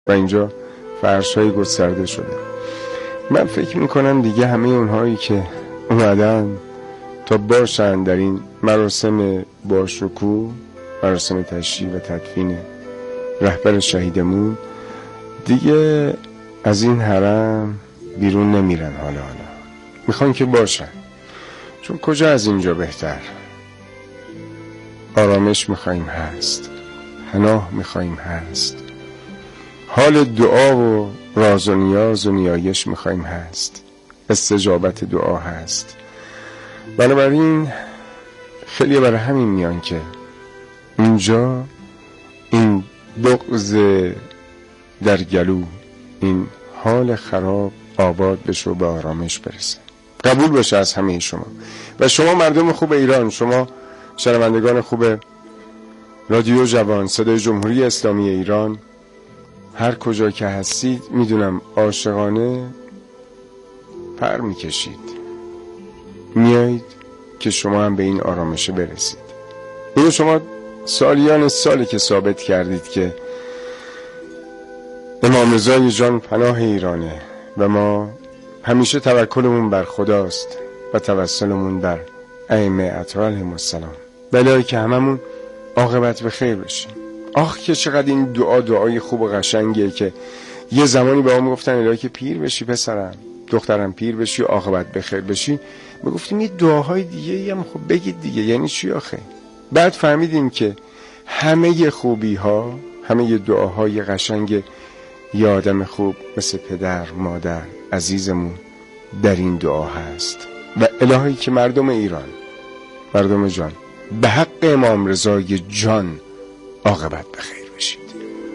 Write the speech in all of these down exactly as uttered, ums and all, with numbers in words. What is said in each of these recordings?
و اینجا فرش‌های گسترده شده. من فکر میکنم دیگه همه اونهایی که اومدن تا باشن در این مراسم باشکوه، مراسم تشییع و تدفین رهبر شهیدمون، دیگه از این حرم بیرون نمیرن. حالا حالا میخوان که باشن، چون کجا از اینجا بهتر؟ آرامش میخواییم هست، پناه میخواییم هست، حال دعا و راز و نیاز و نیایش میخواییم هست، استجابت دعا هست. بنابراین خیلی برای همین میان که اینجا این بغض در گلو، این حال خراب آباد بشه و به آرامش برسه. قبول بشه از همه شما و شما مردم خوب ایران، شما شنوندگان خوب رادیو جوان، صدای جمهوری اسلامی ایران، هر کجا که هستید میدونم عاشقانه پر میکشید، میایید که شما هم به این آرامشه برسید. اینو شما سالیان سالی که ثابت کردید که امام رضای جان پناه ایرانه و ما همیشه توکلمون بر خداست و توسلمون بر ائمه اطهار علیهم السلام، بلایی که هممون عاقبت به خیر بشیم. آخ که چقدر این دعا دعای خوب و قشنگیه که یه زمانی به ما گفتن الهی که پیر بشی پسرم، دخترم پیر بشی و عاقبت به خیر بشی. ما گفتیم یه دعاهای دیگه هم خب بگید دیگه، یعنی چی آخه؟ بعد فهمیدیم که همه خوبی ها، همه دعاهای قشنگ یه آدم خوب مثل پدر، مادر، عزیزمون در این دعا هست. و الهی که مردم ایران، مردم جان، به حق امام رضای جان عاقبت بخیر بشید.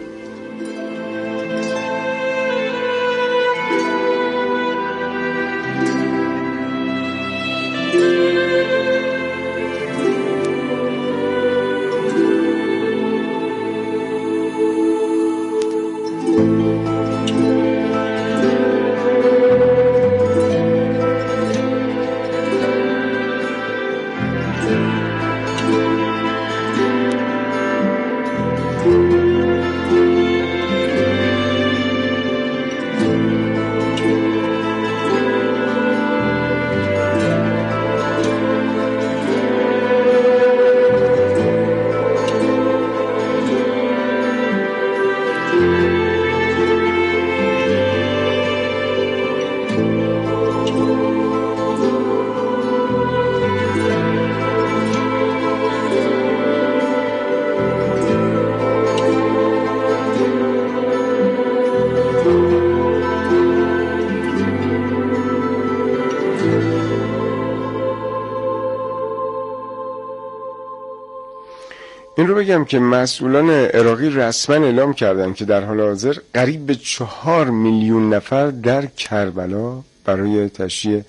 این رو بگم که مسئولان عراقی رسما اعلام کردن که در حال حاضر قریب به چهار میلیون نفر در کربلا برای تشییع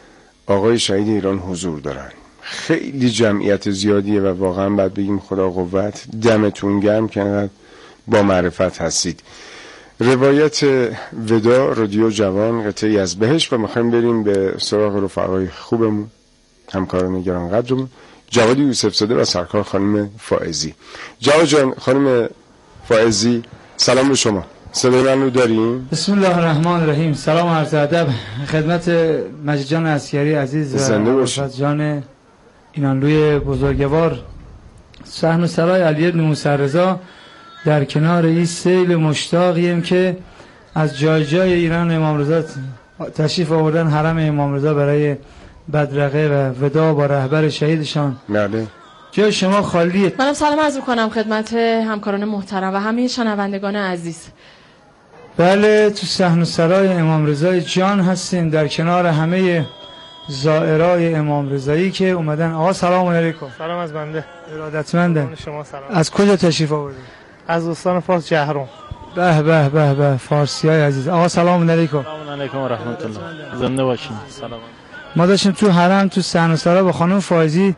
آقای شهید ایران حضور دارن. خیلی جمعیت زیادیه و واقعا باید بگیم خدا قوت، دمتون گرم که با معرفت هستید. روایت ودا، رادیو جوان، قطعی از بهشت، و میخوایم بریم به سراغ رفقای خوبمون، همکاران گرانقدرمون، جواد یوسف زاده و سرکار خانم فائزی. جواد جان، خانم فائزی، سلام به شما. صدای من رو داریم؟ بسم الله الرحمن الرحیم. سلام و عرض ادب خدمت مجید جان عسکری عزیز و عرفت جان اینانلوی بزرگوار. صحن و سرای علی بن موسی رضا در کنار این سیل مشتاقیم که از جای جای ایران امام رضا تشریف آوردن حرم امام رضا برای بدرقه و وداع با رهبر شهیدشان. بله. جای شما خالیه. منم سلام عرض می‌کنم خدمت همکاران محترم و همه شنوندگان عزیز. بله، تو صحن و سرای امام رضای جان هستیم در کنار همه زائرای امام رضایی که اومدن. آقا سلام علیکم. سلام از بنده. ارادتمندم. شما سلام. از کجا تشریف آوردید؟ از استان فارس جهرم. به به به به فارسیای عزیز. آقا سلام علیکم. سلام علیکم و رحمت الله. زنده باشین. سلام. ما داشتیم تو حرم تو صحن و سرا با خانم فائزی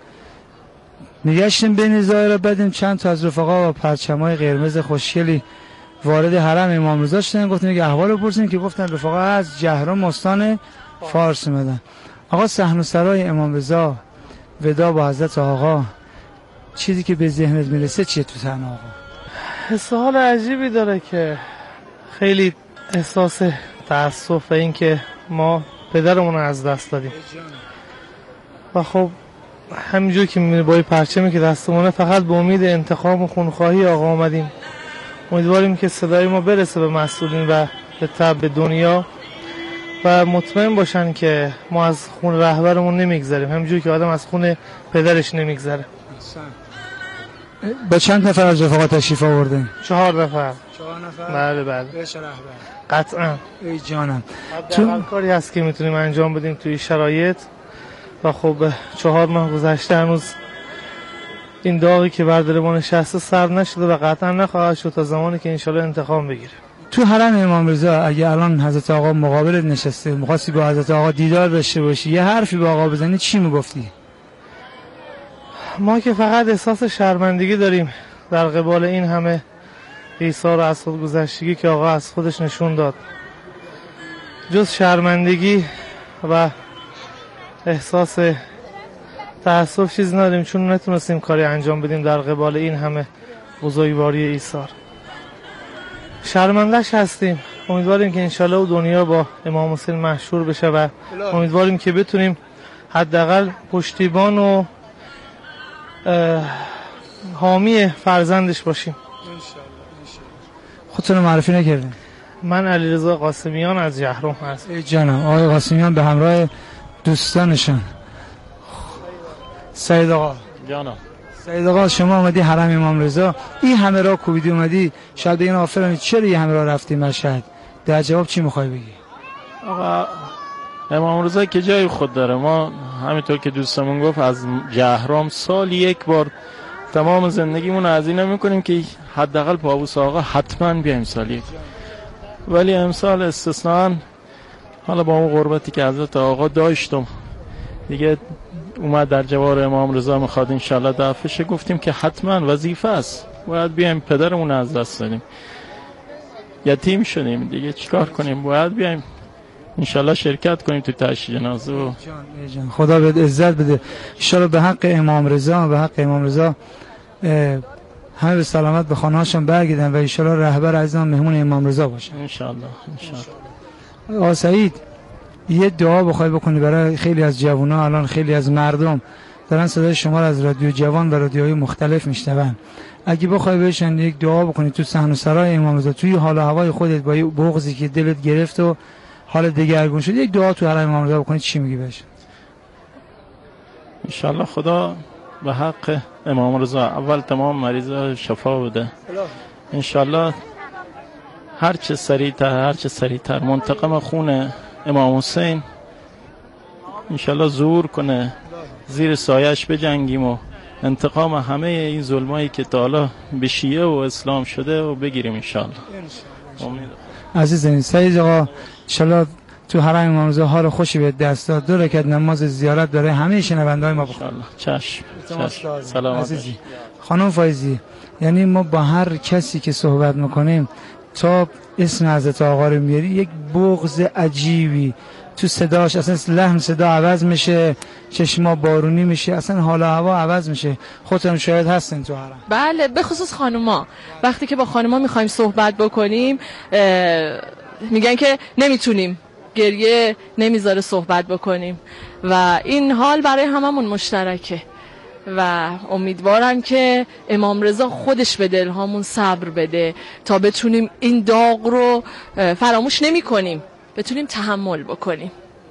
میگشتیم بین زائرا، بدیم چند تا از رفقا با پرچمای قرمز خوشگلی وارد حرم امام رضا شدن. گفتیم که احوال بپرسیم، که گفتن رفقا از جهرم استان فارس اومدن. آقا صحن و سرای امام رضا، وداع با حضرت آقا، چیزی که به ذهنت میرسه چیه تو صحنه آقا؟ حس حال عجیبی داره که خیلی احساس تأسف و این که ما پدرمون رو از دست دادیم و خب همینجور که می‌بینی با این پرچمی که دستمونه فقط به امید انتقام و خونخواهی آقا آمدیم. امیدواریم که صدای ما برسه به مسئولین و به تبع به دنیا و مطمئن باشن که ما از خون رهبرمون نمیگذریم، همینجور که آدم از خون پدرش نمیگذره. با چند نفر از رفاقا تشریف آوردین؟ چهار نفر. چهار نفر؟ بله بله. بهش رهبر. قطعا. ای جانم. تو هر کاری هست که میتونیم انجام بدیم توی شرایط و خب چهار ماه گذشته هنوز این داغی که بر دل ما نشسته سر نشده و قطعا نخواهد شد تا زمانی که انشالله انتقام بگیره. تو حرم امام رضا اگه الان حضرت آقا مقابلت نشسته می‌خواستی با حضرت آقا دیدار داشته باشی یه حرفی به آقا بزنی چی میگفتی؟ ما که فقط احساس شرمندگی داریم در قبال این همه ایثار و از خودگذشتگی که آقا از خودش نشون داد. جز شرمندگی و احساس تأسف چیز نداریم، چون نتونستیم کاری انجام بدیم در قبال این همه بزرگواری ایثار. شرمنده‌اش هستیم. امیدواریم که انشالله و دنیا با امام حسین محشور بشه و امیدواریم که بتونیم حداقل پشتیبان و حامی فرزندش باشیم. خودتون رو معرفی نکردین؟ من علیرضا قاسمیان از جهرم هستم. ای جانم. آقای قاسمیان به همراه دوستانشان. سید آقا جانم. سید آقا شما اومدی حرم امام رضا، این همه راه کوبیدی اومدی، شاید بگین آفرین چرا این همه راه رفتی مشهد؟ در جواب چی میخوای بگی؟ آقا امام رضا که جای خود داره. ما همینطور که دوستمون گفت از جهرم سال یک بار تمام زندگیمون هزینه میکنیم که حداقل پابوس آقا حتما بیایم سال یک، ولی امسال استثناء حالا با اون غربتی که حضرت آقا داشتم دیگه اومد در جوار امام رضا میخواد انشالله دفعشه، گفتیم که حتما وظیفه است باید بیایم پدرمون از دست دادیم، یتیم شدیم دیگه چیکار کنیم، باید بیایم انشالله شرکت کنیم تو تشییع جنازه. و خدا بهت عزت بده انشالله به حق امام رضا به حق امام رضا همه به سلامت به خانه‌هاشون برگردن و انشالله رهبر عزیزان مهمون امام رضا باشن انشالله. انشالله. آقا سعید یه دعا بخوای بکنی برای خیلی از جوونا، الان خیلی از مردم دارن صدای شما رو از رادیو جوان و رادیوهای مختلف میشنون، اگه بخوای بهشون یک دعا بکنی تو صحن و سرای امام رضا توی حال و هوای خودت با بغضی که دلت گرفت و حال دگرگون شد، یک دعا تو حرم امام رضا بکنی چی میگی بهش؟ انشالله خدا به حق امام رضا اول تمام مریضا شفا بده، انشالله هر چه سریعتر هر چه سریعتر منتقم خون امام حسین انشالله ظهور کنه، زیر سایش بجنگیم و انتقام همه این ظلمایی که تا حالا به شیعه و اسلام شده و بگیریم انشالله. عزیزان سعید آقا انشالله تو حرم امام رضا حال خوشی به دست داد، دو رکعت نماز زیارت داره همه شنونده‌های ما بخون. چشم. چشم. سلام عزیزی. خانم فایزی، یعنی ما با هر کسی که صحبت میکنیم تا اسم حضرت آقا رو میاری یک بغض عجیبی تو صداش، اصلا لحن صدا عوض میشه، چشما بارونی میشه، اصلا حال و هوا عوض میشه. خودتون شاید هستین تو حرم. بله به خصوص خانوما وقتی که با خانوما میخوایم صحبت بکنیم میگن که نمیتونیم، گریه نمیذاره صحبت بکنیم و این حال برای هممون مشترکه و امیدوارم که امام رضا خودش به دلهامون صبر بده تا بتونیم این داغ رو فراموش نمی کنیم، بتونیم تحمل بکنیم.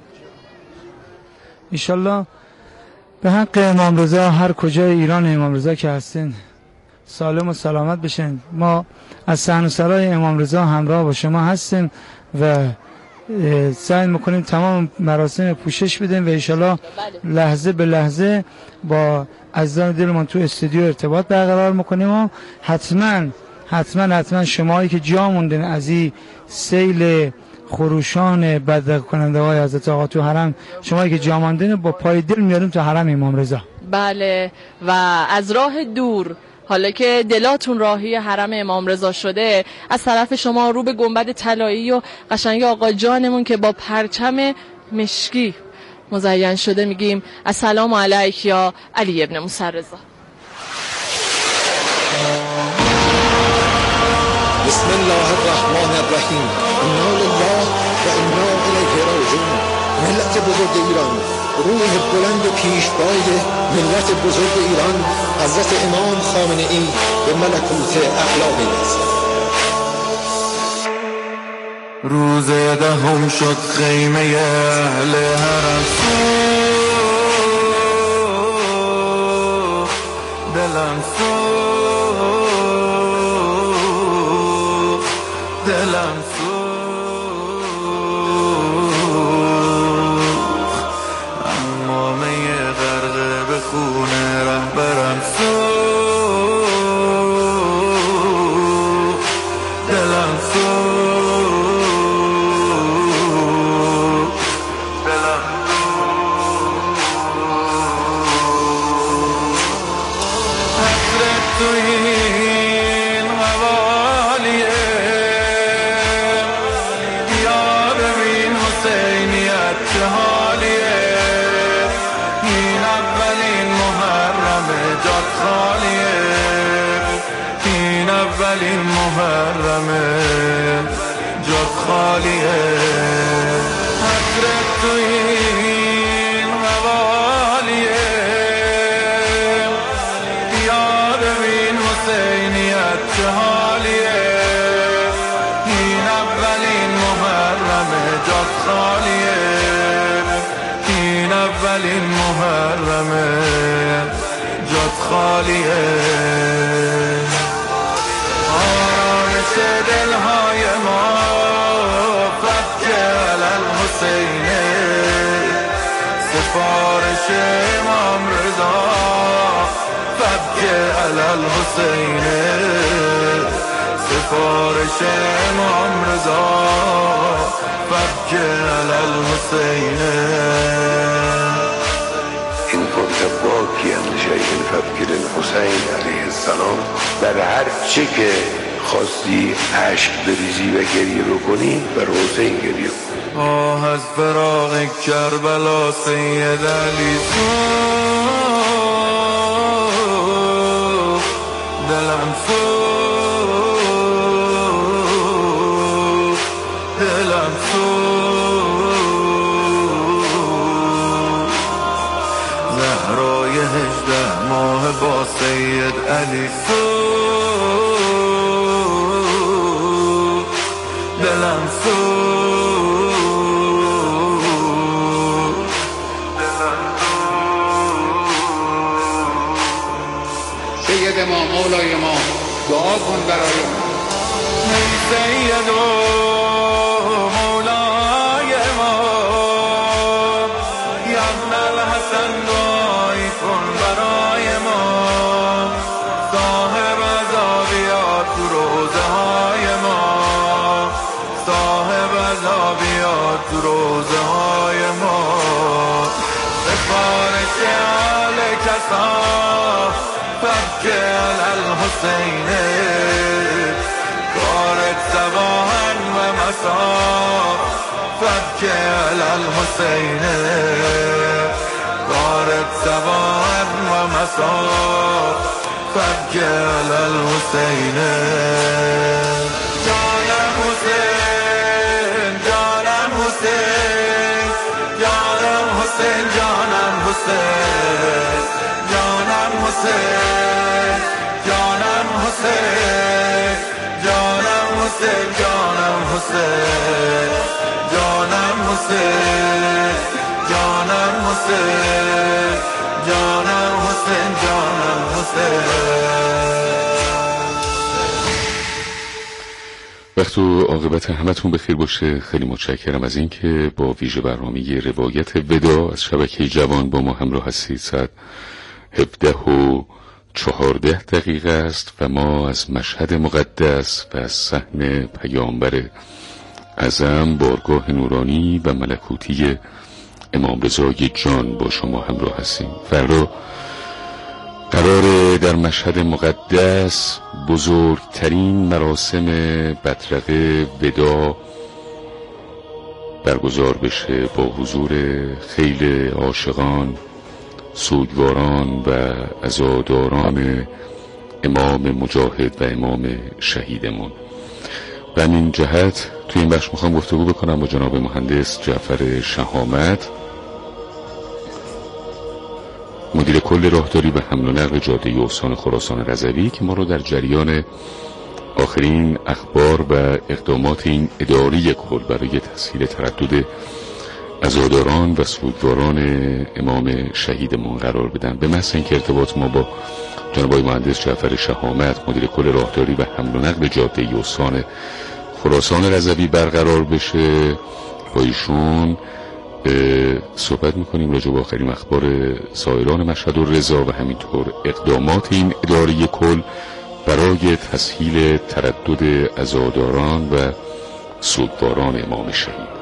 انشالله به حق امام رضا هر کجای ایران امام رضا که هستین سالم و سلامت بشین. ما از صحن و سرای امام رضا همراه با شما هستیم و سعی میکنیم تمام مراسم پوشش بدیم و انشالله لحظه به لحظه با عزیزان دلمان تو استودیو ارتباط برقرار میکنیم و حتما حتما حتما شماهایی که جا موندین از این سیل خروشان بدرق کننده های حضرت آقا تو حرم، شماهایی که جا موندین با پای دل میاریم تو حرم امام رضا. بله و از راه دور حالا که دلاتون راهی حرم امام رضا شده، از طرف شما رو به گنبد طلایی و قشنگ آقا جانمون که با پرچم مشکی مزین شده میگیم السلام علیک یا علی ابن موسی رضا. بسم الله الرحمن الرحیم. انا لله و انا الیه راجعون. ملت بزرگ ایران، روح بلند پیشوای ملت بزرگ ایران حضرت امام خامنه ای به ملکوت اعلا می‌رسد. روز دهم شد خیمه اهل حرم سوخت، دلم سوخت، دلم سوخت، اما می غرقه به خون رهبرم سوخت، دلم سوخت. این محرمه جات خالیه، حسرت تو این حوالیه، یاد این حسینیت چه حالیه، این اولین محرمه جات خالیه، این اولین محرمه جات خالیه. دلهای ما فک الحسینه، سفارش امام رضا فک الحسینه، سفارش امام رضا فک الحسینه. إن كنت باكيا لشيء فابكي للحسين عليه السلام. در هر چه که خواستی عشق بریزی و گریه بکنی بر حسین گریه کن. آه از فراق کربلا سید علی سوخت، دلم سوخت، دلم سوخت. زهرای هجده ماه با سید علی سوخت، دلم سوخت، دلم سوخت. سید ما مولای ما دعا کن برای ما. ای سید و مولای ما، یا ابن الحسن دعایی کن برای ما. صاحب عذابیات تو روزه های ما، صاحب عذابیات تو روزه های ما. سفارش آل کسا فک الحسینه، کارت صباحن و مسا فک الحسینه، کارت صباحن و مسا فک الحسینه. جانم حسین، جانم حسین، جانم حسین، جانم حسین، جانم حسین، جانم حسین، جانم حسین، جانم حسین، جانم حسین، جانم حسین، جانم حسین، جانم حسین. وقت و عاقبت همتون بخیر باشه. خیلی متشکرم از اینکه با ویژه برنامه روایت ودا از شبکه جوان با ما همراه هستید. ساعت هفده و چهارده دقیقه است و ما از مشهد مقدس و از صحن پیامبر اعظم بارگاه نورانی و ملکوتی امام رضای جان با شما همراه هستیم. فردا قرار در مشهد مقدس بزرگترین مراسم بدرقه ودا برگزار بشه با حضور خیل عاشقان، سوگواران و عزاداران امام مجاهد و امام شهیدمون. به این جهت توی این بخش میخوام گفتگو بکنم با جناب مهندس جعفر شهامت، مدیر کل راهداری و حمل و نقل جاده استان خراسان رضوی، که ما رو در جریان آخرین اخبار و اقدامات این اداری کل برای تسهیل تردد عزاداران و سوگواران امام شهیدمون قرار بدن. به محض اینکه ارتباط ما با جناب مهندس جعفر شهامت، مدیر کل راهداری و حمل و نقل جاده استان خراسان رضوی برقرار بشه، با ایشون صحبت میکنیم راجع به آخرین اخبار سایران مشهد و رضا و همینطور اقدامات این اداره کل برای تسهیل تردد عزاداران و سوگواران امام شهید.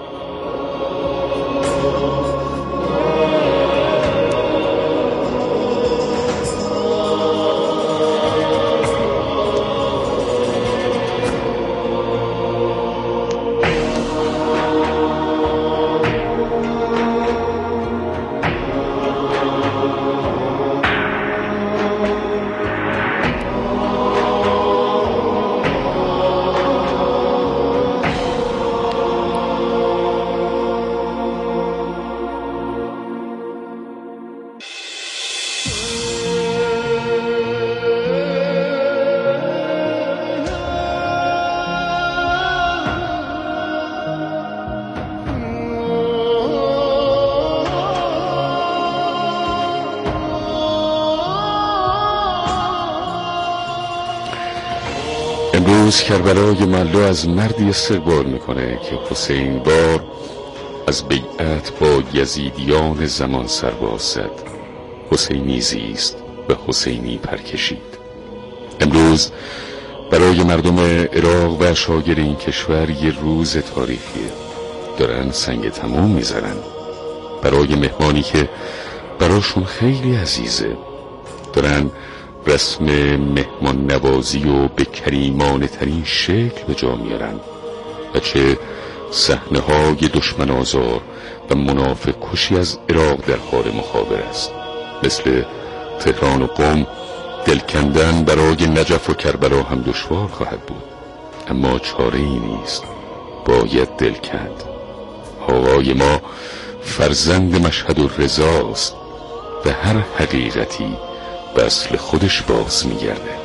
امروز کربلای ملا از مردی استقبال میکنه که حسین بار از بیعت با یزیدیان زمان سرباز زد، حسینی زیست و حسینی پرکشید. امروز برای مردم عراق و اشایر این کشور یه روز تاریخیه، دارن سنگ تموم میزنن برای مهمانی که براشون خیلی عزیزه، دارن رسم مهمان نوازی و به کریمانه ترین شکل به جا میارن و چه صحنه های دشمن آزار و منافق کشی از عراق در حال مخابره است. مثل تهران و قم دلکندن برای نجف و کربلا هم دشوار خواهد بود، اما چاره ای نیست، باید دل کند. آقای ما فرزند مشهد و رضاست و هر حقیقتی به اصل خودش باز میگرده.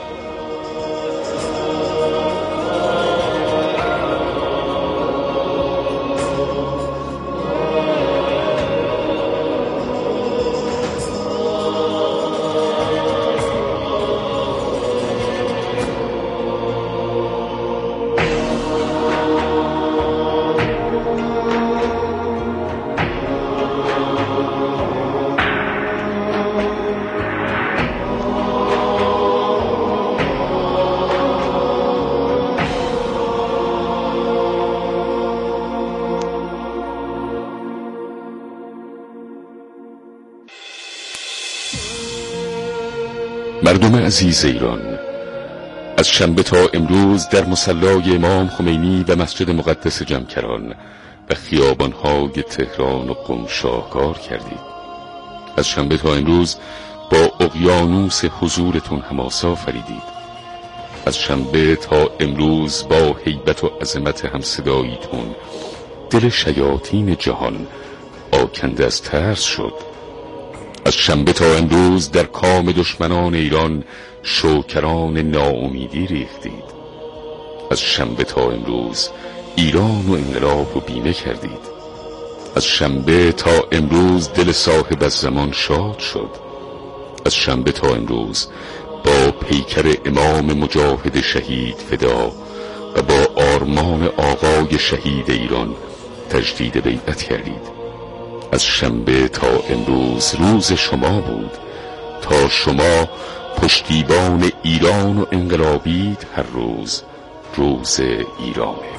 مردم عزیز ایران، از شنبه تا امروز در مصلای امام خمینی و مسجد مقدس جمکران و خیابان‌های تهران و قم شاهکار کردید. از شنبه تا امروز با اقیانوس حضورتون حماس آفریدید. از شنبه تا امروز با هیبت و عظمت همصداییتون دل شیاطین جهان آکنده از ترس شد. از شنبه تا امروز در کام دشمنان ایران شوکران ناامیدی ریختید. از شنبه تا امروز ایران و انقلاب رو بیمه کردید. از شنبه تا امروز دل صاحب از زمان شاد شد. از شنبه تا امروز با پیکر امام مجاهد شهید فدا و با آرمان آقای شهید ایران تجدید بیعت کردید. از شنبه تا امروز روز شما بود تا شما پشتیبان ایران و انقلابید. هر روز روز ایرانه.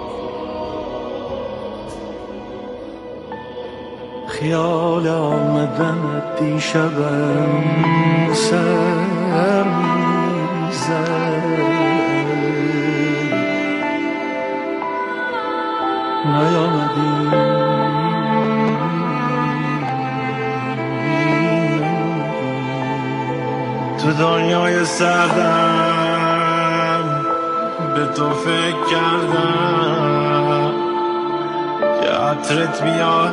خیال آمدن دیشبم سر میزد، نیامدی تو دنیای سردم، به تو فکر کردم که عطرت بیاد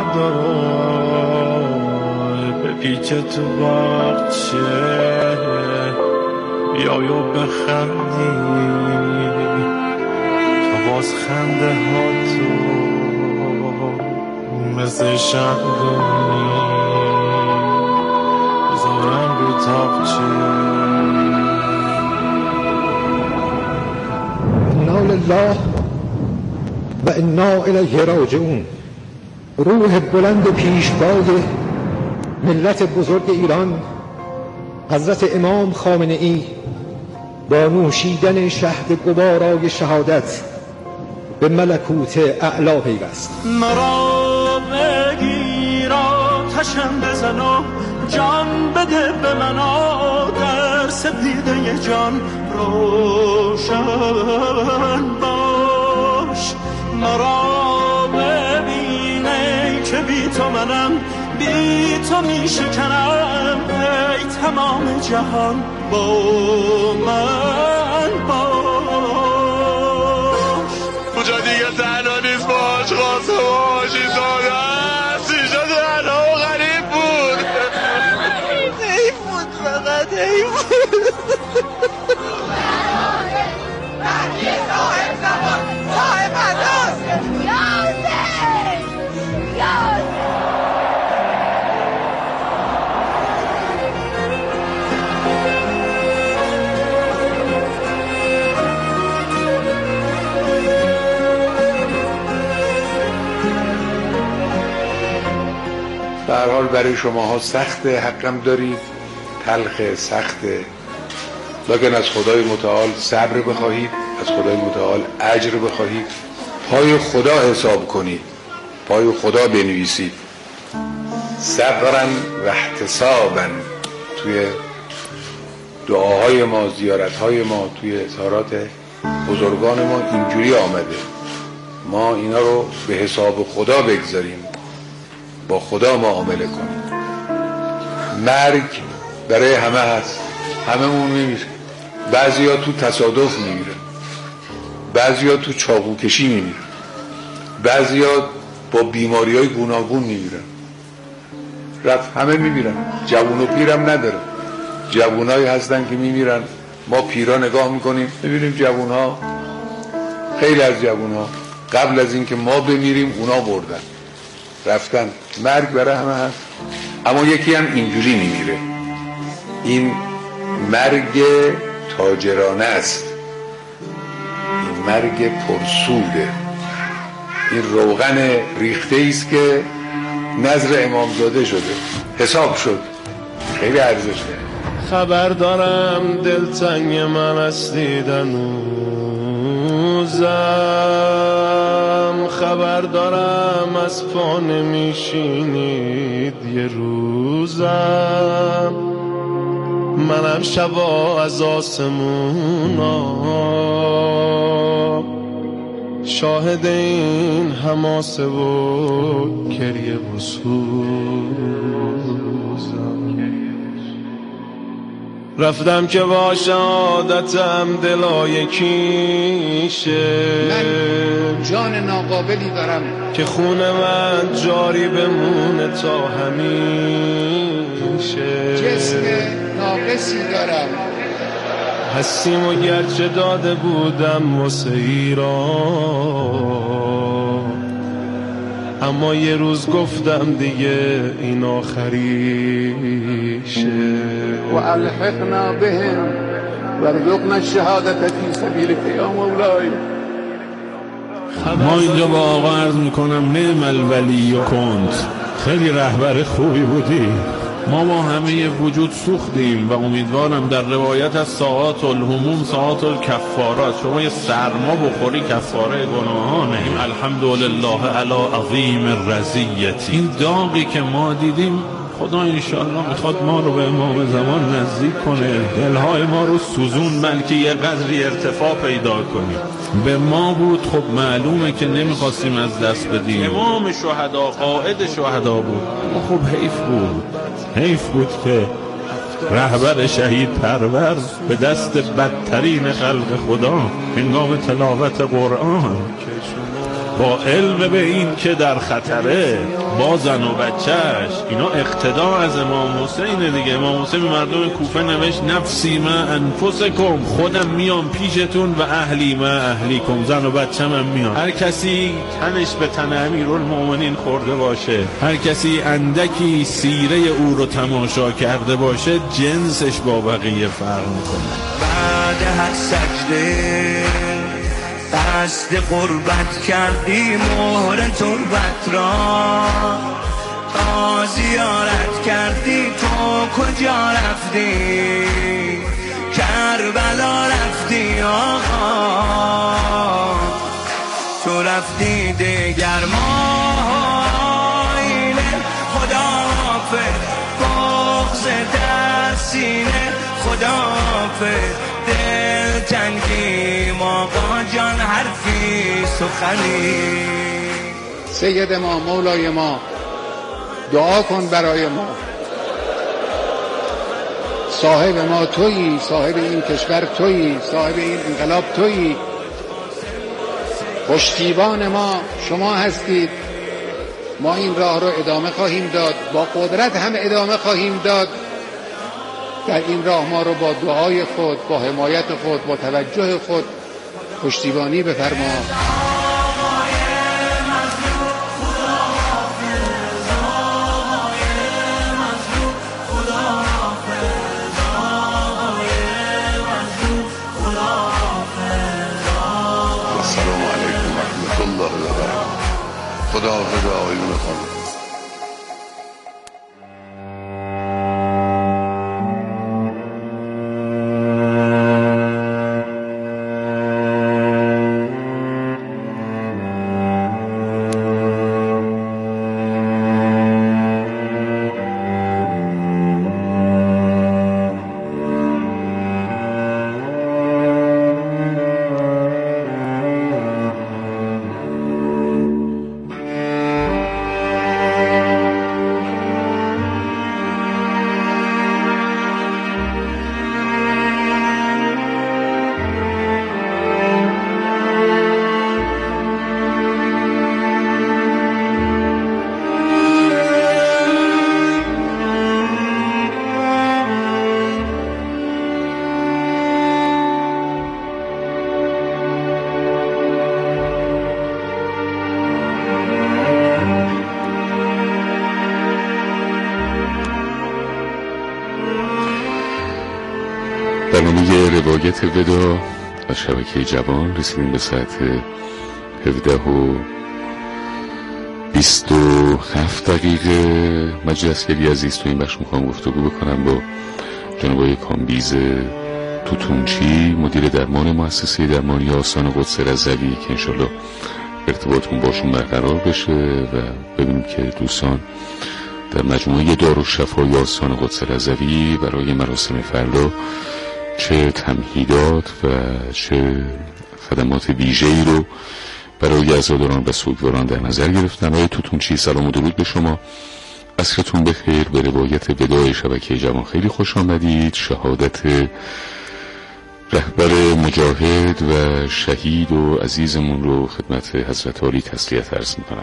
دوباره به پیچ تو باغچه بیای و بخندی تا باز خنده ها تو مثل شمدونی بذارم رو تاقچه. انا لله و انا الیه راجعون. روح بلند پیشوای ملت بزرگ ایران حضرت امام خامنه ای با نوشیدن شهد گوارای شهادت به ملکوت اعلا پیوست. مرا بگیر آتشم بزن و جان بده به من در سپیده جان روشن باش. مرا ببینه که بی تو منم بی تو می شکنم ای تمام جهان با من باش. کجا دیگه تنها نیست باش خواست باشی داده است اینجا تنها و غریب بود. حیف بود فقط حیف بود. مهدی صاحب زمان صاحب اداست. یازه یازه به هر حال برای شماها سخت، حقم دارید، تلخ سخت، لکن از خدای متعال صبر بخواهید، از خدای متعال اجر بخواهید، پای خدا حساب کنید، پای خدا بنویسید. صبرا و احتسابا توی دعاهای ما، زیارتهای ما، توی اظهارات بزرگان ما اینجوری آمده. ما اینا رو به حساب خدا بگذاریم، با خدا معامله کنیم. مرگ برای همه هست، همه مون میمیره. بعضی ها تو تصادف میمیره، بعضی ها تو چاقوکشی میمیره، بعضی ها با بیماری های گوناگون میمیرن. رفت همه میمیرن، جوون و پیرم نداره. جوونایی هستن که میمیرن، ما پیرا نگاه میکنیم ببینیم جوون ها، خیلی از جوون ها قبل از اینکه ما بمیریم اونا بردن رفتن. مرگ برای همه هست، اما یکی هم اینجوری میمیره. این مرگ تاجرانه است، این مرگ پرسوده، این روغن ریخته است که نظر امامزاده شده، حساب شد، خیلی ارزش داره. خبر دارم دلتنگ من از دیدنوزم، خبر دارم از پا نمیشینید یه روزم. منم شبا از آسمونا شاهد این حماسه و گریه و سوزم. رفتم که با شهادتم دلای کیشه، من جان ناقابلی دارم که خون من جاری بمونه تا همیشه. جسم ناقصی دارم، هستیم و گرچه داده بودم واسه ایران، اما یه روز گفتم دیگه این آخریشه. و الحقنا بهم وارزقنا الشهادة فی سبیلک یا مولای. ما اینجا با آقا عرض میکنم نعم الولی و کند، خیلی رهبر خوبی بودی. ما با همه وجود سوختیم و امیدوارم در روایت از ساعات الهموم ساعات الکفارات شما یه سرما بخوری کفاره گناهانه. الحمدلله علی عظیم رضیتی. این داغی که ما دیدیم خدا انشاءالله میخواد ما رو به امام زمان نزدیک کنه، دلهای ما رو سوزون، بلکه یه قدری ارتفاع پیدا کنیم. به ما بود خب معلومه که نمیخواستیم از دست بدیم. امام شهدا قائد شهدا بود، خب حیف بود، حیف بود که رهبر شهید پرور به دست بدترین خلق خدا هنگام تلاوت قرآن، با علم به این که در خطره با زن و بچهش. اینا اقتدا از امام حسین دیگه. امام حسین به مردم کوفه نوشت نفسی ما انفسکم، خودم میام پیشتون و اهلی ما اهلیکم، زن و بچم هم میام. هر کسی تنش به تن امیرالمومنین خورده باشه، هر کسی اندکی سیره او رو تماشا کرده باشه، جنسش با بقیه فرق میکنه. بعد هر سجده دست قربت کردی، مهر تربت را تا زیارت کردی. تو کجا رفتی؟ کربلا رفتی آقا، تو رفتی دیگر مایل خدا حافظ، بغض در سینه خدا حافظ، دل تنگیم آقا جان حرفی سخنی. سید ما مولای ما دعا کن برای ما، صاحب ما تویی، صاحب این کشور تویی، صاحب این انقلاب تویی، پشتیبان ما شما هستید. ما این راه رو ادامه خواهیم داد، با قدرت هم ادامه خواهیم داد. در این راه ما رو با دعای خود، با حمایت خود، با توجه خود پشتیبانی بفرما. السلام علیکم و رحمت الله و برکاته. خدا حافظ آقایون خانم. برنامه روایت ودا از شبکه جوان رسیدیم به ساعت هفده و بیست و هفت دقیقه. مجید عسکری عزیز تو این بخش میخوام گفتگو بکنم با جناب آقای کامبیز توتونچی، مدیر درمان مؤسسه درمانی آستان قدس رضوی، که انشالله ارتباطمون باشون برقرار بشه و ببینیم که دوستان در مجموعه دارالشفای آستان قدس رضوی برای مراسم فردا چه تمهیدات و چه خدمات ویژه‌ای رو برای عزاداران و سوگواران در نظر گرفتن. آقای توتونچی سلام و درود به شما، عصرتون بخیر. به روایت وداع شبکه جوان خیلی خوش آمدید. شهادت رهبر مجاهد و شهید و عزیزمون رو خدمت حضرت عالی تسلیت عرض میکنم.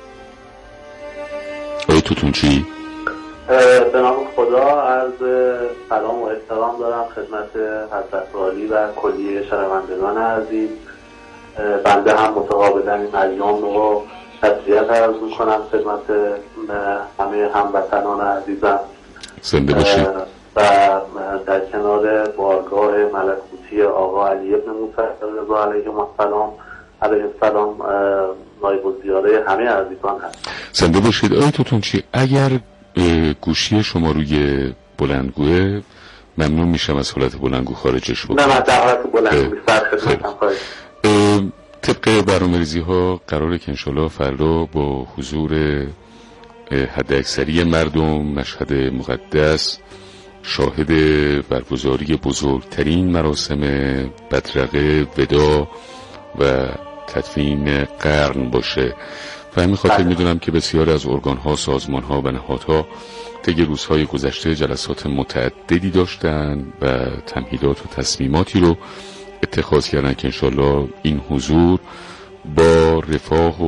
آقای توتونچی به نام خدا عرض سلام و احترام دارم خدمت حضرت عالی و کلیه شنوندگان عزیز. بنده هم متقابلا این ایام رو تسلیت عرض میکنم خدمت همه هموطنان عزیزم. زنده باشید. و در کنار بارگاه ملکوتی آقا علی ابن موسی رضا علیه السلام علیه السلام نایب الزیاره همه عزیزان هست. زنده باشید. آقای توتونچی، اگر گوشی شما روی بلندگوه ممنون میشم از حالت بلندگو خارجش بکنم. نه من در حالت بلندگو سر خدمتم خواهش. طبق برنامه‌ریزی ها قراره که انشالله فردا با حضور حد اکثری مردم مشهد مقدس شاهد برگزاری بزرگترین مراسم بدرقه ودا و تدفین قرن باشه و همین خاطر میدونم که بسیار از ارگان‌ها، سازمان‌ها و نهادها طی روزهای گذشته جلسات متعددی داشتن و تمهیدات و تصمیماتی رو اتخاذ کردن که انشالله این حضور با رفاه و